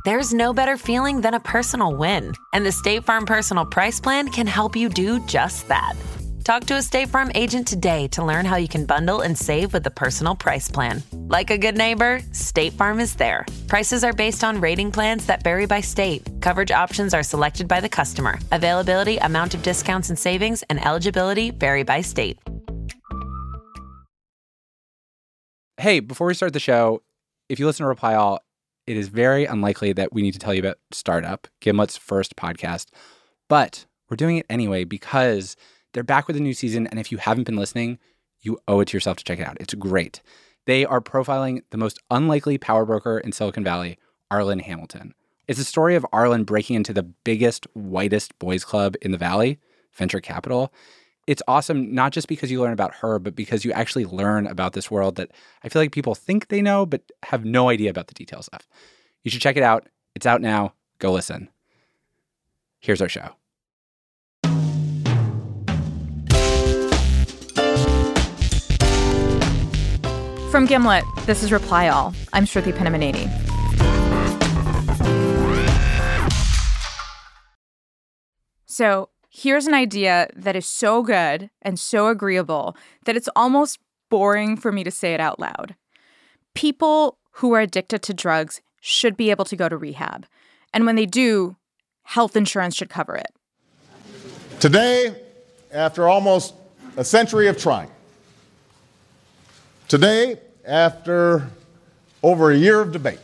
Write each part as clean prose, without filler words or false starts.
There's no better feeling than a personal win. And the State Farm Personal Price Plan can help you do just that. Talk to a State Farm agent today to learn how you can bundle and save with the Personal Price Plan. Like a good neighbor, State Farm is there. Prices are based on rating plans that vary by state. Coverage options are selected by the customer. Availability, amount of discounts and savings, and eligibility vary by state. Hey, before we start the show, if you listen to Reply All, it is very unlikely that we need to tell you about Startup, Gimlet's first podcast. But we're doing it anyway because they're back with a new season, and if you haven't been listening, you owe it to yourself to check it out. It's great. They are profiling the most unlikely power broker in Silicon Valley, Arlen Hamilton. It's a story of Arlen breaking into the biggest, whitest boys club in the Valley, venture capital. It's awesome, not just because you learn about her, but because you actually learn about this world that I feel like people think they know, but have no idea about the details of. You should check it out. It's out now. Go listen. Here's our show. From Gimlet, this is Reply All. I'm Shruti Pinamaneni. So here's an idea that is so good and so agreeable that it's almost boring for me to say it out loud. People who are addicted to drugs should be able to go to rehab. And when they do, health insurance should cover it. Today, after almost a century of trying, today, after over a year of debate,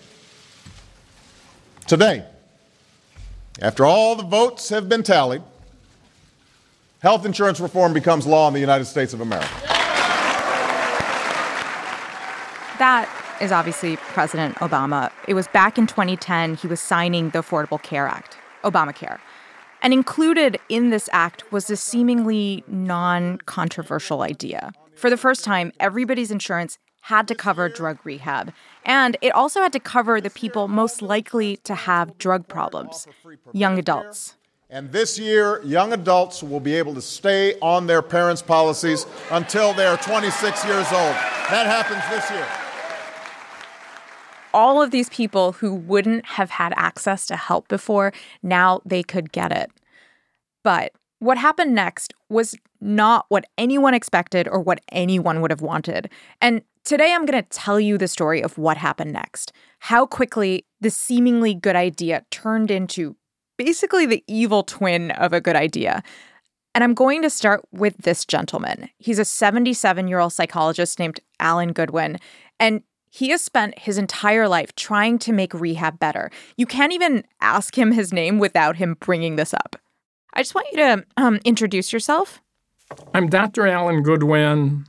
today, after all the votes have been tallied, health insurance reform becomes law in the United States of America. That is obviously President Obama. It was back in 2010, he was signing the Affordable Care Act, Obamacare. And included in this act was this seemingly non-controversial idea. For the first time, everybody's insurance had to cover drug rehab. And it also had to cover the people most likely to have drug problems, young adults. And this year, young adults will be able to stay on their parents' policies until they're 26 years old. That happens this year. All of these people who wouldn't have had access to help before, now they could get it. But what happened next was not what anyone expected or what anyone would have wanted. And today I'm going to tell you the story of what happened next. How quickly this seemingly good idea turned into basically the evil twin of a good idea. And I'm going to start with this gentleman. He's a 77-year-old psychologist named Alan Goodwin. And he has spent his entire life trying to make rehab better. You can't even ask him his name without him bringing this up. I just want you to introduce yourself. I'm Dr. Alan Goodwin.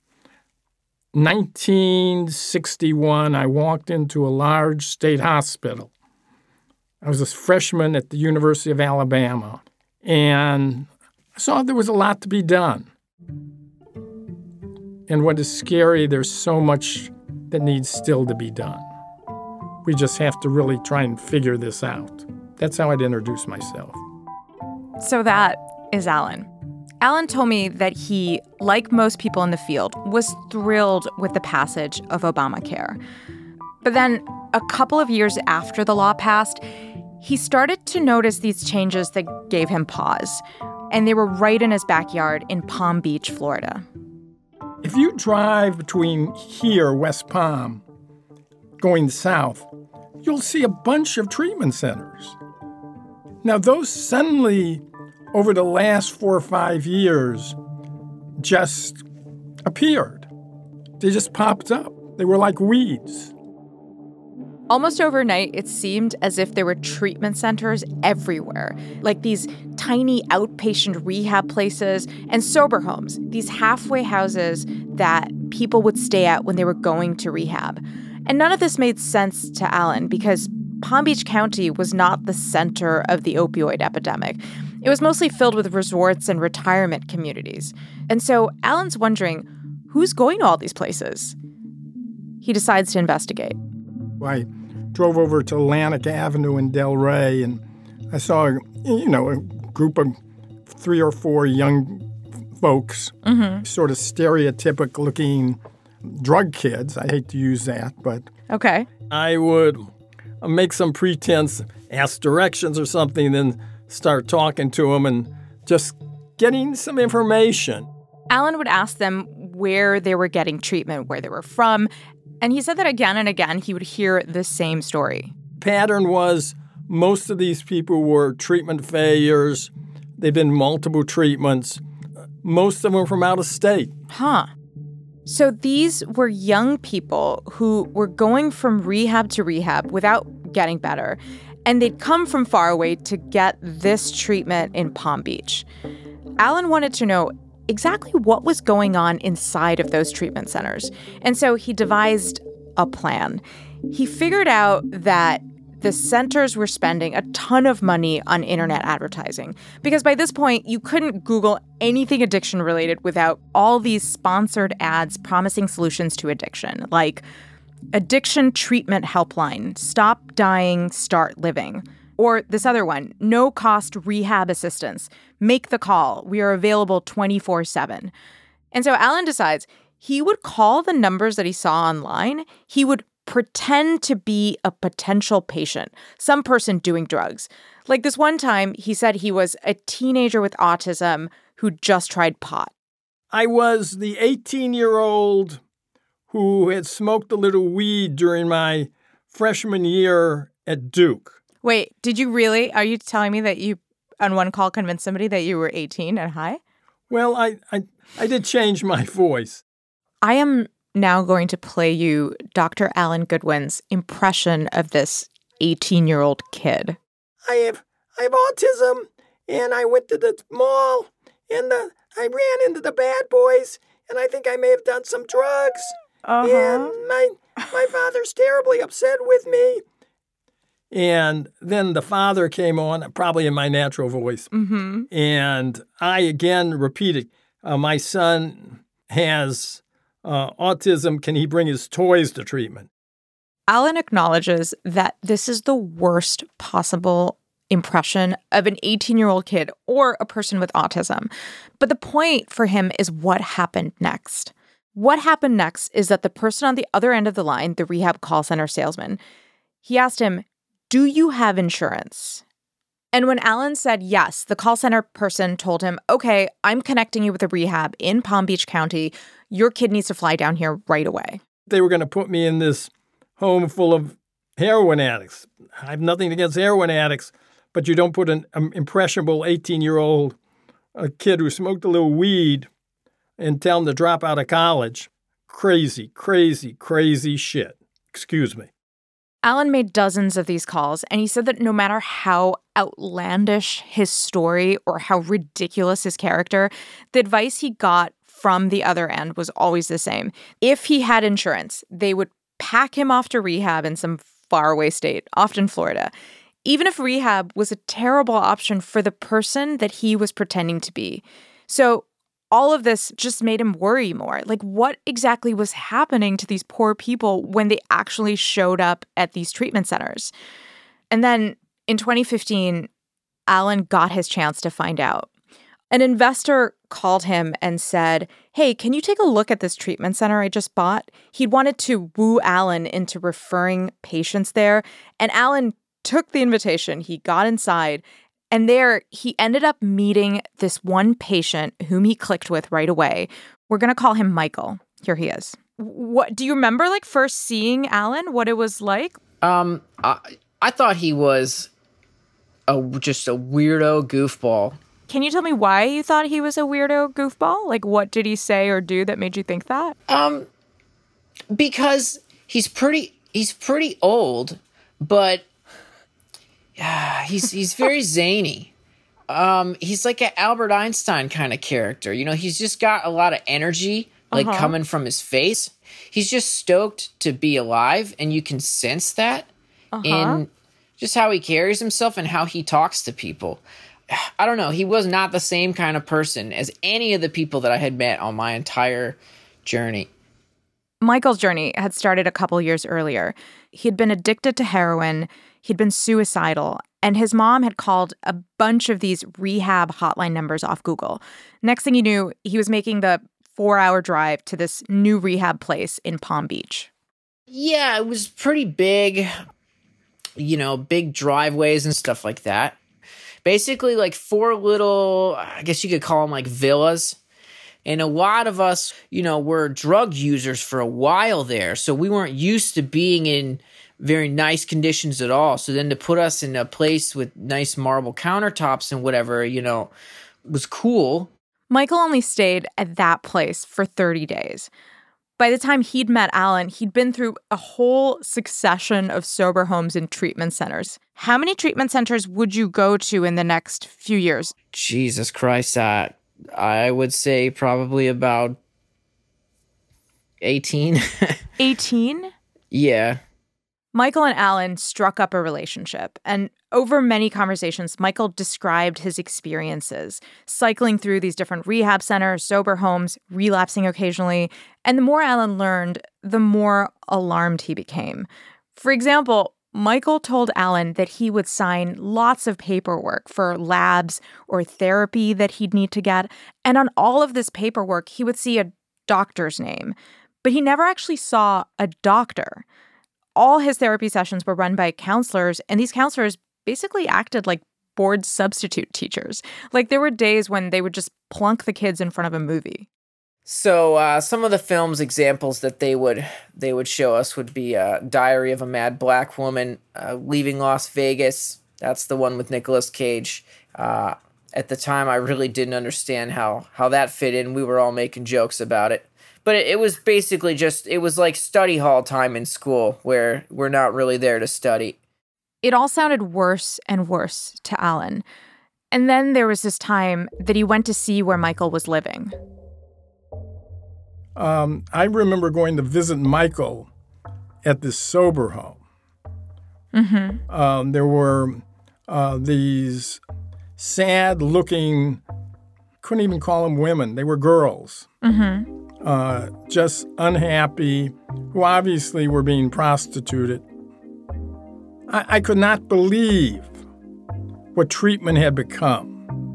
1961, I walked into a large state hospital. I was a freshman at the University of Alabama, and I saw there was a lot to be done. And what is scary, there's so much that needs still to be done. We just have to really try and figure this out. That's how I'd introduce myself. So that is Alan. Alan told me that he, like most people in the field, was thrilled with the passage of Obamacare. But then, a couple of years after the law passed, he started to notice these changes that gave him pause. And they were right in his backyard in Palm Beach, Florida. If you drive between here, West Palm, going south, you'll see a bunch of treatment centers. Now, those suddenly, over the last 4 or 5 years, just appeared. They just popped up. They were like weeds. Almost overnight, it seemed as if there were treatment centers everywhere, like these tiny outpatient rehab places and sober homes, these halfway houses that people would stay at when they were going to rehab. And none of this made sense to Alan because Palm Beach County was not the center of the opioid epidemic. It was mostly filled with resorts and retirement communities. And so Alan's wondering, who's going to all these places? He decides to investigate. I drove over to Atlantic Avenue in Delray, and I saw, a group of 3 or 4 young folks, sort of stereotypic-looking drug kids. I hate to use that, but okay. I would make some pretense, ask directions or something, then start talking to them and just getting some information. Alan would ask them where they were getting treatment, where they were from, and he said that again and again he would hear the same story. Pattern was most of these people were treatment failures. They've been multiple treatments. Most of them were from out of state. Huh. So these were young people who were going from rehab to rehab without getting better, and they'd come from far away to get this treatment in Palm Beach. Alan wanted to know exactly what was going on inside of those treatment centers, and so he devised a plan. He figured out that the centers were spending a ton of money on internet advertising because by this point, you couldn't Google anything addiction-related without all these sponsored ads promising solutions to addiction, like Addiction Treatment Helpline, Stop Dying, Start Living. Or this other one, No-Cost Rehab Assistance, Make the Call, we are available 24/7. And so Alan decides he would call the numbers that he saw online, he would pretend to be a potential patient, some person doing drugs. Like this one time, he said he was a teenager with autism who just tried pot. I was the 18-year-old who had smoked a little weed during my freshman year at Duke. Wait, did you really? Are you telling me that you, on one call, convinced somebody that you were 18 and high? Well, I did change my voice. I am now going to play you Dr. Alan Goodwin's impression of this 18-year-old kid. I have autism, and I went to the mall, and I ran into the bad boys, and I think I may have done some drugs. And my father's terribly upset with me. And then the father came on, probably in my natural voice. Mm-hmm. And I again repeated, my son has autism. Can he bring his toys to treatment? Alan acknowledges that this is the worst possible impression of an 18-year-old kid or a person with autism. But the point for him is what happened next. What happened next is that the person on the other end of the line, the rehab call center salesman, he asked him, "Do you have insurance?" And when Alan said yes, the call center person told him, "Okay, I'm connecting you with a rehab in Palm Beach County. Your kid needs to fly down here right away." They were going to put me in this home full of heroin addicts. I have nothing against heroin addicts, but you don't put an impressionable 18-year-old kid who smoked a little weed and tell him to drop out of college. Crazy, crazy, crazy shit. Excuse me. Alan made dozens of these calls, and he said that no matter how outlandish his story or how ridiculous his character, the advice he got from the other end was always the same. If he had insurance, they would pack him off to rehab in some faraway state, often Florida, even if rehab was a terrible option for the person that he was pretending to be. So all of this just made him worry more. Like, what exactly was happening to these poor people when they actually showed up at these treatment centers? And then in 2015, Alan got his chance to find out. An investor called him and said, "Hey, can you take a look at this treatment center I just bought?" He'd wanted to woo Alan into referring patients there, and Alan took the invitation. He got inside, and there he ended up meeting this one patient whom he clicked with right away. We're going to call him Michael. Here he is. What do you remember, like, first seeing Alan, what it was like? I thought he was just a weirdo goofball. Can you tell me why you thought he was a weirdo goofball? Like, what did he say or do that made you think that? Because he's pretty old, but he's very zany. He's like an Albert Einstein kind of character. You know, he's just got a lot of energy, like coming from his face. He's just stoked to be alive, and you can sense that in just how he carries himself and how he talks to people. I don't know. He was not the same kind of person as any of the people that I had met on my entire journey. Michael's journey had started a couple years earlier. He'd been addicted to heroin. He'd been suicidal. And his mom had called a bunch of these rehab hotline numbers off Google. Next thing you knew, he was making the 4-hour drive to this new rehab place in Palm Beach. Yeah, it was pretty big. big driveways and stuff like that. Basically, like 4 little, I guess you could call them like villas. And a lot of us, were drug users for a while there. So we weren't used to being in very nice conditions at all. So then to put us in a place with nice marble countertops and whatever, was cool. Michael only stayed at that place for 30 days. By the time he'd met Alan, he'd been through a whole succession of sober homes and treatment centers. How many treatment centers would you go to in the next few years? Jesus Christ, I would say probably about 18. 18? Yeah. Michael and Alan struck up a relationship, and over many conversations, Michael described his experiences, cycling through these different rehab centers, sober homes, relapsing occasionally, and the more Alan learned, the more alarmed he became. For example, Michael told Alan that he would sign lots of paperwork for labs or therapy that he'd need to get, and on all of this paperwork, he would see a doctor's name, but he never actually saw a doctor. All his therapy sessions were run by counselors, and these counselors basically acted like board substitute teachers. Like, there were days when they would just plunk the kids in front of a movie. So some of the films examples that they would show us would be Diary of a Mad Black Woman, Leaving Las Vegas. That's the one with Nicolas Cage. At the time, I really didn't understand how that fit in. We were all making jokes about it. But it was basically it was like study hall time in school where we're not really there to study. It all sounded worse and worse to Alan. And then there was this time that he went to see where Michael was living. I remember going to visit Michael at this sober home. Mm-hmm. There were these sad-looking, couldn't even call them women. They were girls. Mm-hmm. Just unhappy, who obviously were being prostituted. I could not believe what treatment had become.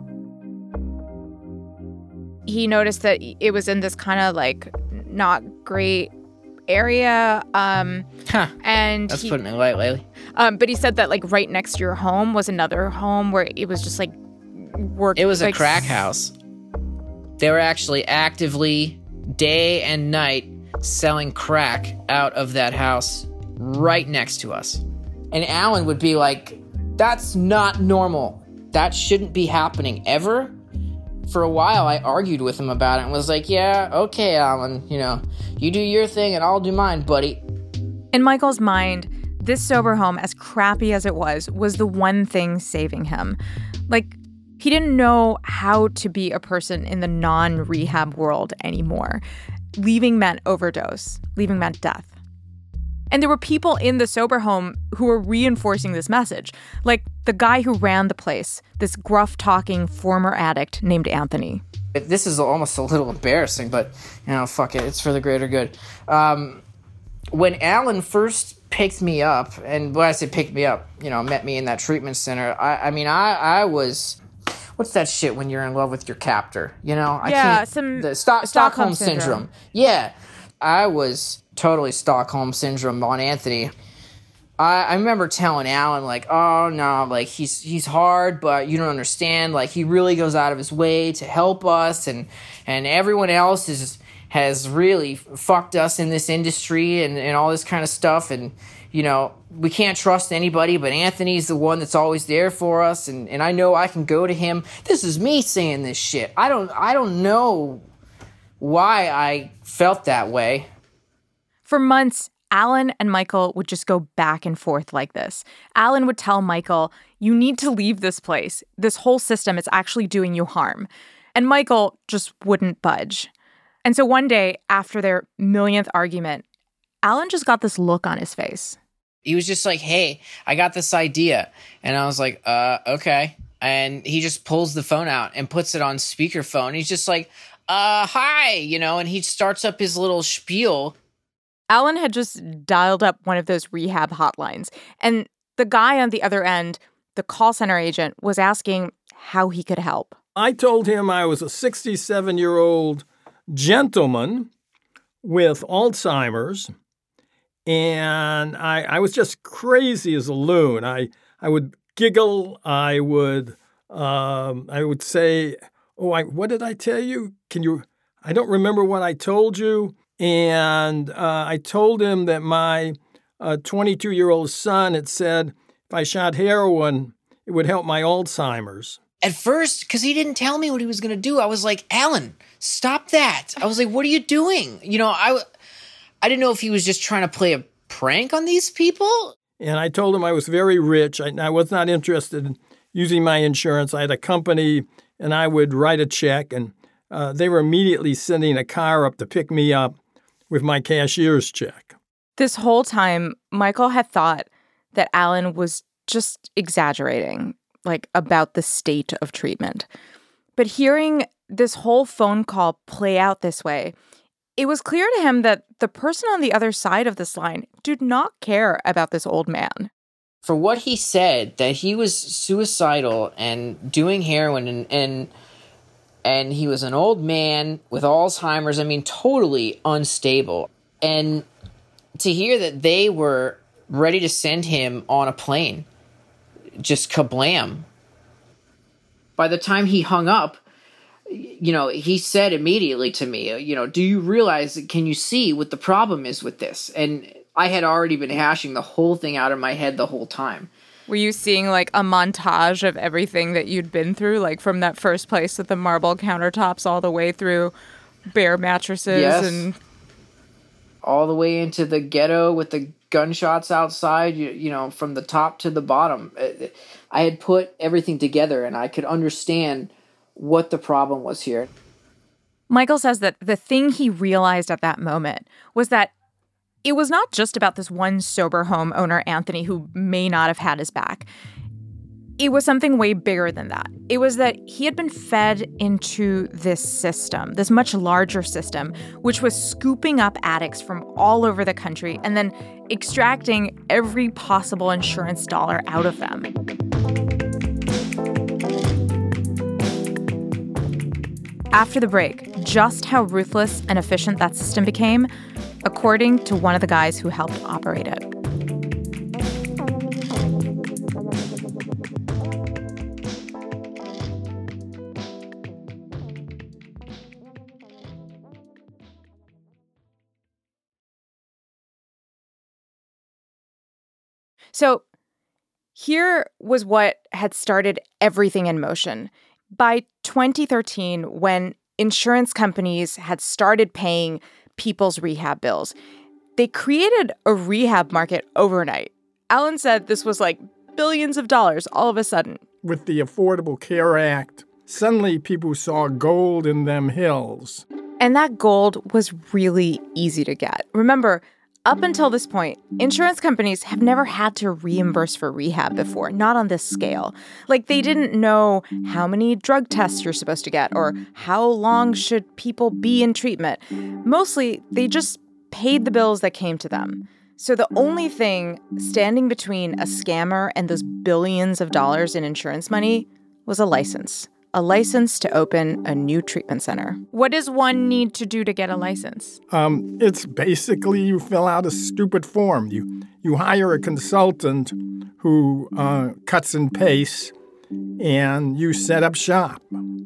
He noticed that it was in this kind of like not great area. And that's putting it lightly. But he said that like right next to your home was another home where it was just like work. It was like, a crack house. They were actually actively day and night selling crack out of that house right next to us. And Alan would be like, that's not normal. That shouldn't be happening ever. For a while, I argued with him about it and was like, yeah, okay, Alan, you do your thing and I'll do mine, buddy. In Michael's mind, this sober home, as crappy as it was the one thing saving him. Like, he didn't know how to be a person in the non-rehab world anymore. Leaving meant overdose. Leaving meant death. And there were people in the sober home who were reinforcing this message. Like the guy who ran the place, this gruff-talking former addict named Anthony. This is almost a little embarrassing, but, fuck it. It's for the greater good. When Alan first picked me up, and when I say picked me up, met me in that treatment center, I was... What's that shit when you're in love with your captor? Stockholm syndrome. Yeah. I was totally Stockholm syndrome on Anthony. I remember telling Alan, like, oh, no, like, he's hard, but you don't understand. Like, he really goes out of his way to help us, and everyone else has really fucked us in this industry and all this kind of stuff, and, we can't trust anybody, but Anthony's the one that's always there for us, and I know I can go to him. This is me saying this shit. I don't know why I felt that way. For months, Alan and Michael would just go back and forth like this. Alan would tell Michael, you need to leave this place. This whole system is actually doing you harm. And Michael just wouldn't budge. And so one day, after their millionth argument, Alan just got this look on his face. He was just like, hey, I got this idea. And I was like, okay. And he just pulls the phone out and puts it on speakerphone. He's just like, hi, and he starts up his little spiel. Alan had just dialed up one of those rehab hotlines. And the guy on the other end, the call center agent, was asking how he could help. I told him I was a 67-year-old gentleman with Alzheimer's, And I was just crazy as a loon. I would giggle. I would say, what did I tell you? I don't remember what I told you. And I told him that my 22-year-old son had said if I shot heroin, it would help my Alzheimer's. At first, because he didn't tell me what he was going to do, I was like, Alan, stop that. I was like, what are you doing? I didn't know if he was just trying to play a prank on these people. And I told him I was very rich. I was not interested in using my insurance. I had a company, and I would write a check, and they were immediately sending a car up to pick me up with my cashier's check. This whole time, Michael had thought that Alan was just exaggerating, about the state of treatment. But hearing this whole phone call play out this way, it was clear to him that the person on the other side of this line did not care about this old man. For what he said, that he was suicidal and doing heroin and he was an old man with Alzheimer's, totally unstable. And to hear that they were ready to send him on a plane, just kablam. By the time he hung up, he said immediately to me, do you realize, can you see what the problem is with this? And I had already been hashing the whole thing out in my head the whole time. Were you seeing a montage of everything that you'd been through, from that first place with the marble countertops all the way through bare mattresses? Yes. And all the way into the ghetto with the gunshots outside, from the top to the bottom. I had put everything together and I could understand what the problem was here. Michael says that the thing he realized at that moment was that it was not just about this one sober homeowner, Anthony, who may not have had his back. It was something way bigger than that. It was that he had been fed into this system, this much larger system, which was scooping up addicts from all over the country and then extracting every possible insurance dollar out of them. After the break, just how ruthless and efficient that system became, according to one of the guys who helped operate it. So here was what had started everything in motion. By 2013, when insurance companies had started paying people's rehab bills, they created a rehab market overnight. Alan said this was billions of dollars all of a sudden. With the Affordable Care Act, suddenly people saw gold in them hills. And that gold was really easy to get. Remember, up until this point, insurance companies have never had to reimburse for rehab before, not on this scale. They didn't know how many drug tests you're supposed to get or how long should people be in treatment. Mostly, they just paid the bills that came to them. So the only thing standing between a scammer and those billions of dollars in insurance money was a license to open a new treatment center. What does one need to do to get a license? It's basically you fill out a stupid form. You hire a consultant who cuts and pastes, and you set up shop. And,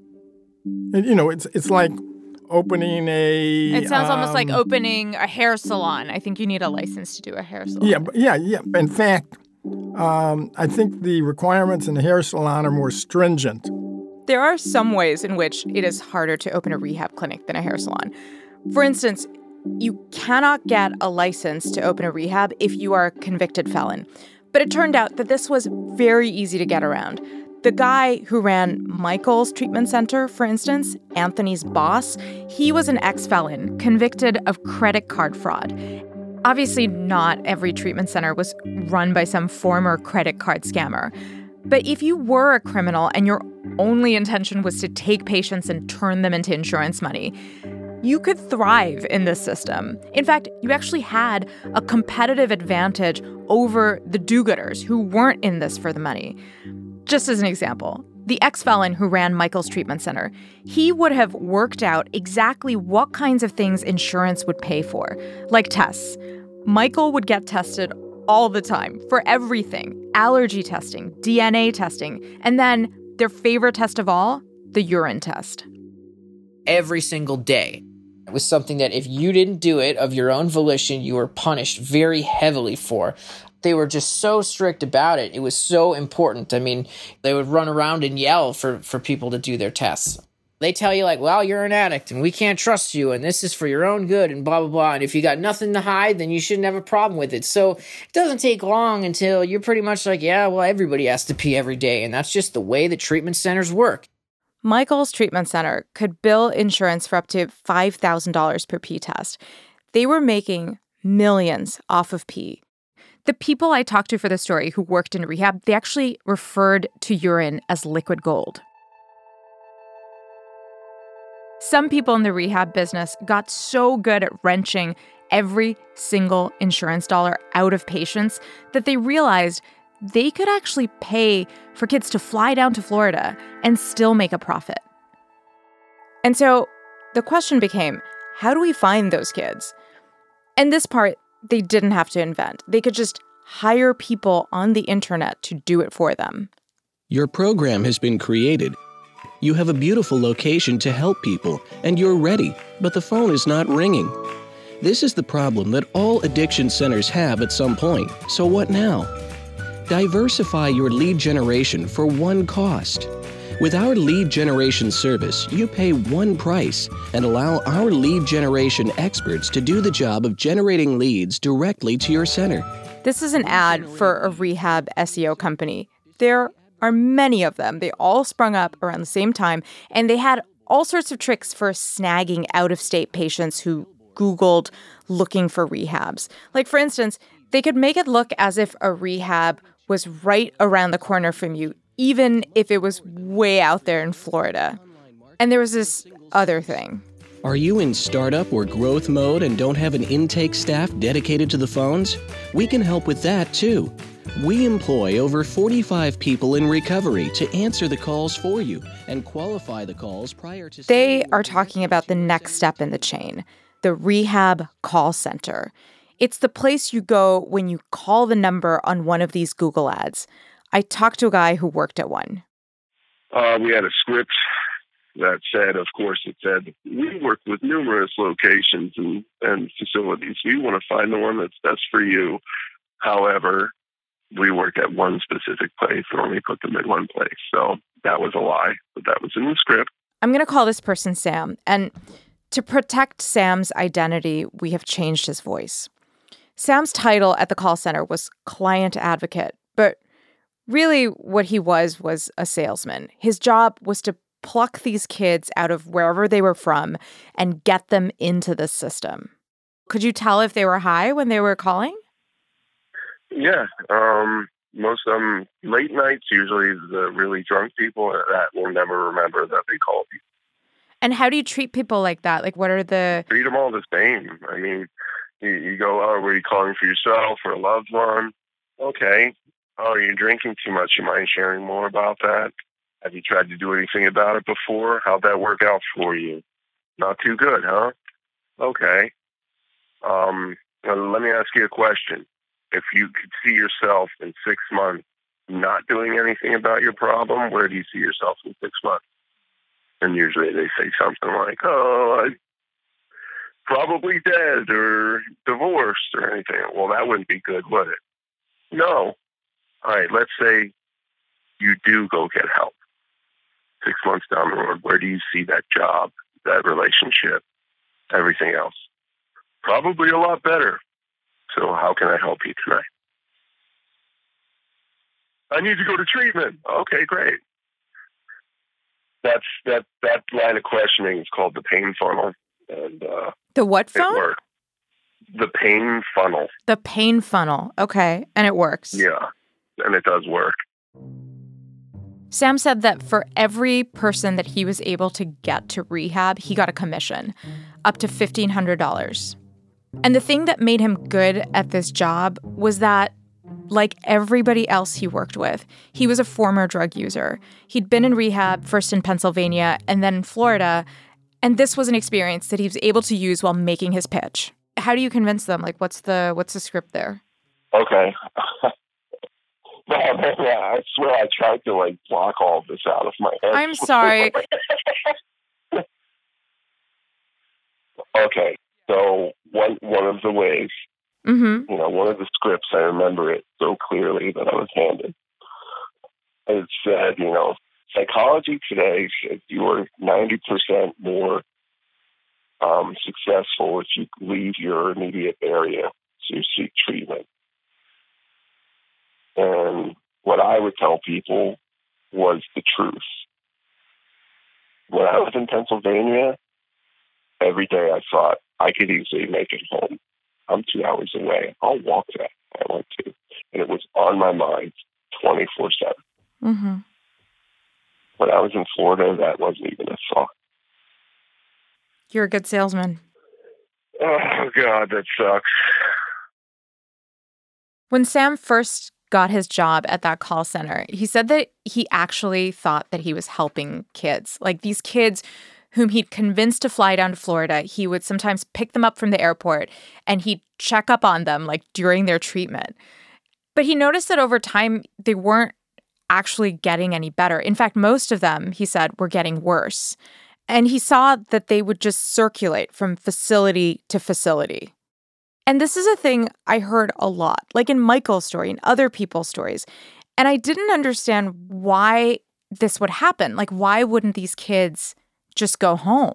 it's like opening a... It sounds almost like opening a hair salon. I think you need a license to do a hair salon. Yeah. In fact, I think the requirements in the hair salon are more stringent. There are some ways in which it is harder to open a rehab clinic than a hair salon. For instance, you cannot get a license to open a rehab if you are a convicted felon. But it turned out that this was very easy to get around. The guy who ran Michael's treatment center, for instance, Anthony's boss, he was an ex-felon convicted of credit card fraud. Obviously, not every treatment center was run by some former credit card scammer. But if you were a criminal and your only intention was to take patients and turn them into insurance money, you could thrive in this system. In fact, you actually had a competitive advantage over the do-gooders who weren't in this for the money. Just as an example, the ex-felon who ran Michael's treatment center, he would have worked out exactly what kinds of things insurance would pay for, like tests. Michael would get tested all the time for everything: allergy testing, DNA testing, and then their favorite test of all, the urine test. Every single day. It was something that if you didn't do it of your own volition, you were punished very heavily for. They were just so strict about it. It was so important. I mean, they would run around and yell for people to do their tests. They tell you, like, well, you're an addict and we can't trust you and this is for your own good and blah, blah, blah. And if you got nothing to hide, then you shouldn't have a problem with it. So it doesn't take long until you're pretty much like, yeah, well, everybody has to pee every day. And that's just the way the treatment centers work. Michael's treatment center could bill insurance for up to $5,000 per pee test. They were making millions off of pee. The people I talked to for the story who worked in rehab, they actually referred to urine as liquid gold. Some people in the rehab business got so good at wrenching every single insurance dollar out of patients that they realized they could actually pay for kids to fly down to Florida and still make a profit. And so the question became, how do we find those kids? And this part, they didn't have to invent. They could just hire people on the internet to do it for them. Your program has been created. You have a beautiful location to help people, and you're ready, but the phone is not ringing. This is the problem that all addiction centers have at some point. So what now? Diversify your lead generation for one cost. With our lead generation service, you pay one price and allow our lead generation experts to do the job of generating leads directly to your center. This is an ad for a rehab SEO company. There are many of them. They all sprung up around the same time, and they had all sorts of tricks for snagging out-of-state patients who Googled looking for rehabs. Like, for instance, they could make it look as if a rehab was right around the corner from you, even if it was way out there in Florida. And there was this other thing. Are you in startup or growth mode and don't have an intake staff dedicated to the phones? We can help with that, too. We employ over 45 people in recovery to answer the calls for you and qualify the calls prior to... They are talking about the next step in the chain, the rehab call center. It's the place you go when you call the number on one of these Google ads. I talked to a guy who worked at one. We had a script that said, of course, it said, we work with numerous locations and facilities. We want to find the one that's best for you. However, we work at one specific place and only put them in one place. So that was a lie, but that was in the script. I'm going to call this person Sam. And to protect Sam's identity, we have changed his voice. Sam's title at the call center was client advocate, but really what he was a salesman. His job was to pluck these kids out of wherever they were from and get them into the system. Could you tell if they were high when they were calling? Yeah. Most of them, late nights, usually the really drunk people that will never remember that they called you. And how do you treat people like that? Like, what are the... Treat them all the same. I mean, you go, oh, were you calling for yourself or a loved one? Okay. Oh, you're drinking too much. You mind sharing more about that? Have you tried to do anything about it before? How'd that work out for you? Not too good, huh? Okay. Let me ask you a question. If you could see yourself in 6 months not doing anything about your problem, where do you see yourself in 6 months? And usually they say something like, oh, I'm probably dead or divorced or anything. Well, that wouldn't be good, would it? No. All right, let's say you do go get help. 6 months down the road, where do you see that job, that relationship, everything else? Probably a lot better. So how can I help you tonight? I need to go to treatment. Okay, great. That line of questioning is called the pain funnel. And the what funnel? It works. The pain funnel. The pain funnel. Okay, and it works. Yeah, and it does work. Sam said that for every person that he was able to get to rehab, he got a commission, up to $1,500. And the thing that made him good at this job was that, like everybody else he worked with, he was a former drug user. He'd been in rehab, first in Pennsylvania and then in Florida, and this was an experience that he was able to use while making his pitch. How do you convince them? Like, what's the script there? Okay. No, I swear I tried to like block all of this out of my head. I'm sorry. Okay, so one of the ways, one of the scripts, I remember it so clearly that I was handed. It said, psychology today says you are 90% more successful if you leave your immediate area to seek treatment. And what I would tell people was the truth. When I was in Pennsylvania, every day I thought I could easily make it home. I'm 2 hours away. I'll walk that if I want to. And it was on my mind 24/7. Mm-hmm. When I was in Florida, that wasn't even a thought. You're a good salesman. Oh, God, that sucks. When Sam first got his job at that call center, he said that he actually thought that he was helping kids. Like these kids whom he'd convinced to fly down to Florida, he would sometimes pick them up from the airport and he'd check up on them like during their treatment. But he noticed that over time, they weren't actually getting any better. In fact, most of them, he said, were getting worse. And he saw that they would just circulate from facility to facility. And this is a thing I heard a lot, like in Michael's story and other people's stories. And I didn't understand why this would happen. Like, why wouldn't these kids just go home?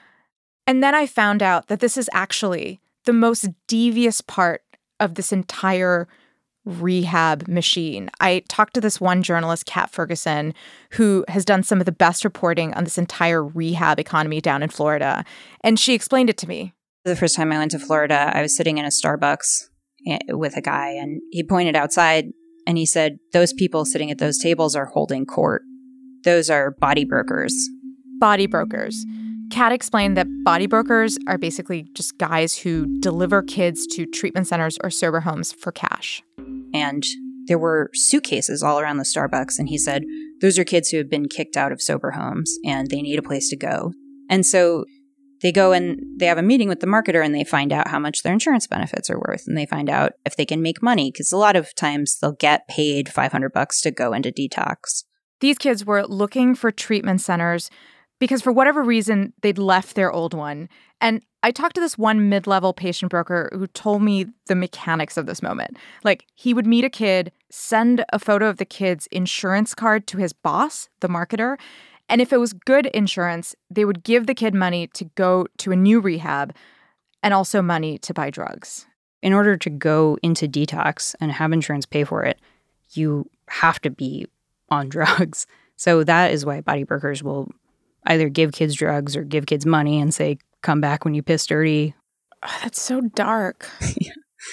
And then I found out that this is actually the most devious part of this entire rehab machine. I talked to this one journalist, Kat Ferguson, who has done some of the best reporting on this entire rehab economy down in Florida. And she explained it to me. The first time I went to Florida, I was sitting in a Starbucks with a guy, and he pointed outside and he said, those people sitting at those tables are holding court. Those are body brokers. Body brokers. Kat explained that body brokers are basically just guys who deliver kids to treatment centers or sober homes for cash. And there were suitcases all around the Starbucks, and he said, those are kids who have been kicked out of sober homes and they need a place to go. And so they go and they have a meeting with the marketer and they find out how much their insurance benefits are worth. And they find out if they can make money, because a lot of times they'll get paid $500 to go into detox. These kids were looking for treatment centers because for whatever reason, they'd left their old one. And I talked to this one mid-level patient broker who told me the mechanics of this moment. Like, he would meet a kid, send a photo of the kid's insurance card to his boss, the marketer, and if it was good insurance, they would give the kid money to go to a new rehab and also money to buy drugs. In order to go into detox and have insurance pay for it, you have to be on drugs. So that is why body brokers will either give kids drugs or give kids money and say, come back when you piss dirty. Oh, that's so dark. Yeah.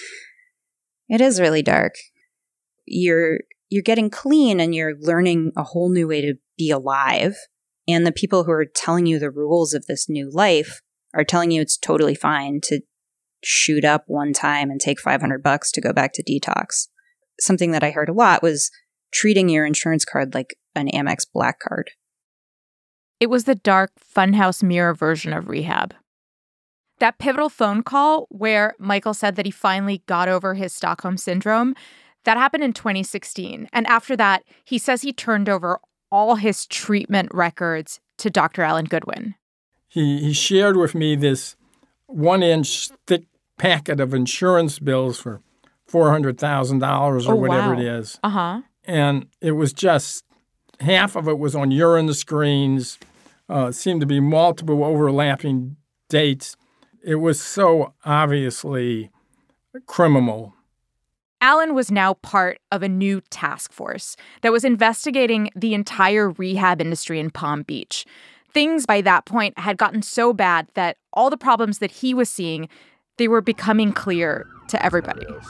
It is really dark. You're getting clean and you're learning a whole new way to be alive. And the people who are telling you the rules of this new life are telling you it's totally fine to shoot up one time and take $500 to go back to detox. Something that I heard a lot was treating your insurance card like an Amex Black Card. It was the dark funhouse mirror version of rehab. That pivotal phone call where Michael said that he finally got over his Stockholm syndrome, that happened in 2016. And after that, he says he turned over all his treatment records to Dr. Alan Goodwin. He shared with me this 1-inch thick packet of insurance bills for $400,000 or whatever it is. Uh-huh. And it was just, half of it was on urine screens, seemed to be multiple overlapping dates. It was so obviously criminal. Alan was now part of a new task force that was investigating the entire rehab industry in Palm Beach. Things by that point had gotten so bad that all the problems that he was seeing, they were becoming clear to everybody.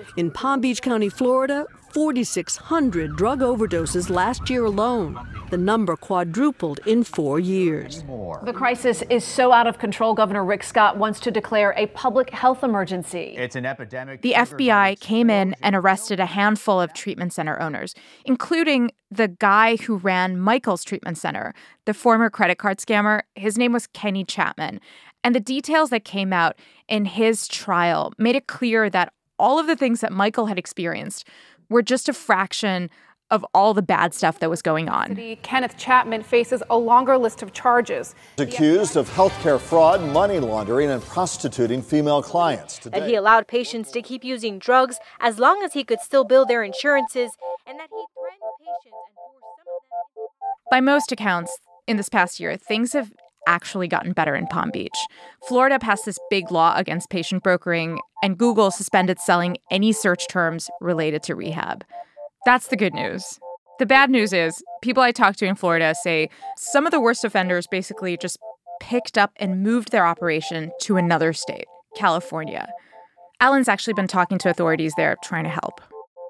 In Palm Beach County, Florida, 4,600 drug overdoses last year alone. The number quadrupled in 4 years. The crisis is so out of control, Governor Rick Scott wants to declare a public health emergency. It's an epidemic. The FBI came in and arrested a handful of treatment center owners, including the guy who ran Michael's treatment center, the former credit card scammer. His name was Kenny Chapman. And the details that came out in his trial made it clear that all of the things that Michael had experienced were just a fraction of all the bad stuff that was going on. Kenneth Chapman faces a longer list of charges. Accused of healthcare fraud, money laundering, and prostituting female clients. That he allowed patients to keep using drugs as long as he could still bill their insurances, and that he threatened patients and forced some of them. By most accounts, in this past year, things have actually gotten better in Palm Beach. Florida passed this big law against patient brokering, and Google suspended selling any search terms related to rehab. That's the good news. The bad news is people I talk to in Florida say some of the worst offenders basically just picked up and moved their operation to another state, California. Alan's actually been talking to authorities there trying to help.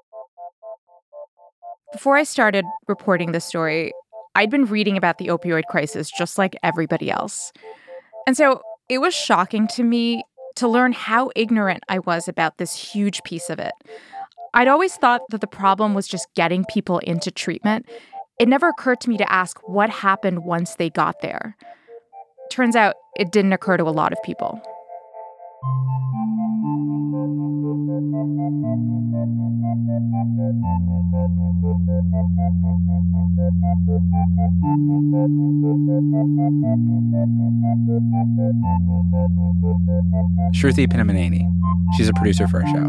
Before I started reporting this story, I'd been reading about the opioid crisis just like everybody else. And so it was shocking to me to learn how ignorant I was about this huge piece of it. I'd always thought that the problem was just getting people into treatment. It never occurred to me to ask what happened once they got there. Turns out it didn't occur to a lot of people. Shruti Pinamaneni. She's a producer for our show.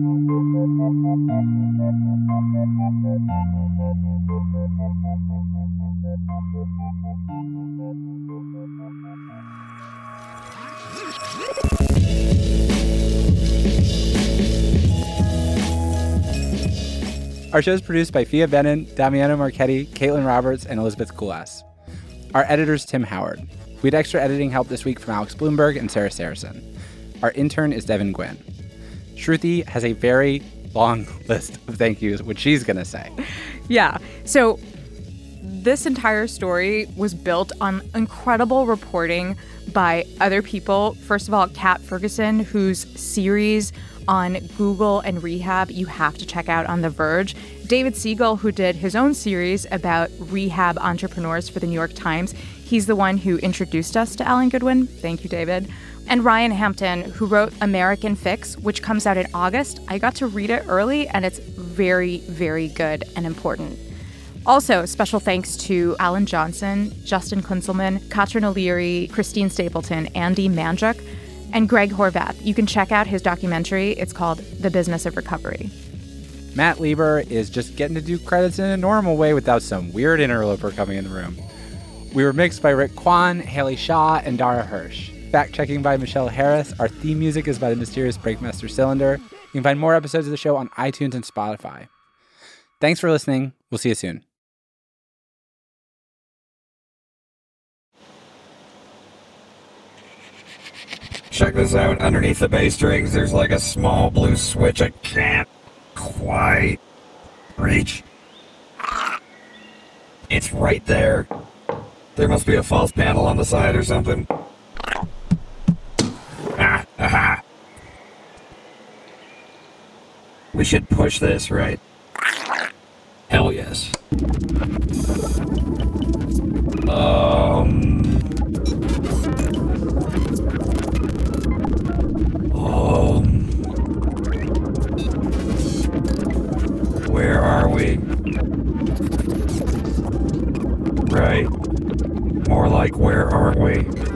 Our show is produced by Fia Benin, Damiano Marchetti, Caitlin Roberts, and Elizabeth Kulas. Our editor's Tim Howard. We had extra editing help this week from Alex Bloomberg and Sarah Saracen. Our intern is Devin Gwynn. Shruti has a very long list of thank yous, which she's going to say. Yeah. So this entire story was built on incredible reporting by other people. First of all, Kat Ferguson, whose series on Google and rehab you have to check out on The Verge. David Siegel, who did his own series about rehab entrepreneurs for the New York Times. He's the one who introduced us to Alan Goodwin. Thank you, David. And Ryan Hampton, who wrote American Fix, which comes out in August. I got to read it early, and it's very, very good and important. Also, special thanks to Alan Johnson, Justin Klinselman, Katrin O'Leary, Christine Stapleton, Andy Manjuk, and Greg Horvath. You can check out his documentary. It's called The Business of Recovery. Matt Lieber is just getting to do credits in a normal way without some weird interloper coming in the room. We were mixed by Rick Kwan, Haley Shaw, and Dara Hirsch. Fact-checking by Michelle Harris. Our theme music is by the mysterious Breakmaster Cylinder. You can find more episodes of the show on iTunes and Spotify. Thanks for listening. We'll see you soon. Check this out. Underneath the bass strings, there's like a small blue switch I can't quite reach. It's right there. There must be a false panel on the side or something. Aha. We should push this, right? Hell yes. Where are we? Right. More like, where aren't we?